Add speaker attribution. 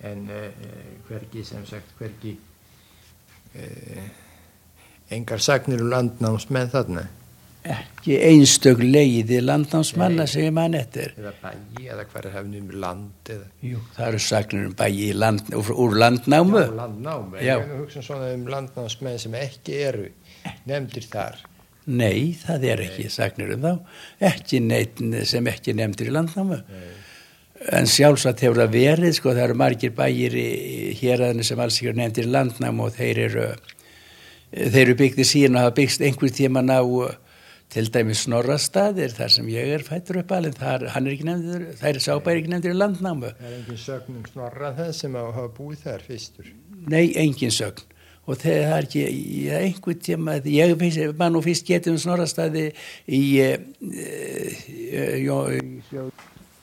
Speaker 1: en hvergi sem sagt, engar sagnir landnámsmenn þarna.
Speaker 2: Ekki einstök leiði landnámsmanna sem mann eftir.
Speaker 1: Eða bæi, eða hver hefnum land, eða...
Speaker 2: Jú, það eru sagnir bæi úr landnámu.
Speaker 1: Já, landnámu.
Speaker 2: Já.
Speaker 1: Ég hugsa svona landnámsmenn sem ekki eru nefndir þar.
Speaker 2: Nei, það ekki sagnir þá. Ekki neitt sem ekki nefndir í landnámu. Nei. En sjálfsagt hefur það verið, sko, það eru margir bæir í héraðinu sem alls ekki nefndir í landnámu og þeir eru byggðir síðan og hafa byggst einhver tíman á til dæmis Snorrastaðir, þar sem ég fæddur upp alveg, hann ekki nefndur, þær sábæri ekki nefndur í landnámu.
Speaker 1: Það engin sögn Snorra það sem hafa búið þar fyrstur?
Speaker 2: Nei, engin sögn. Og það ekki, einhver tíma, ég man nú fyrst getið Snorrastaði í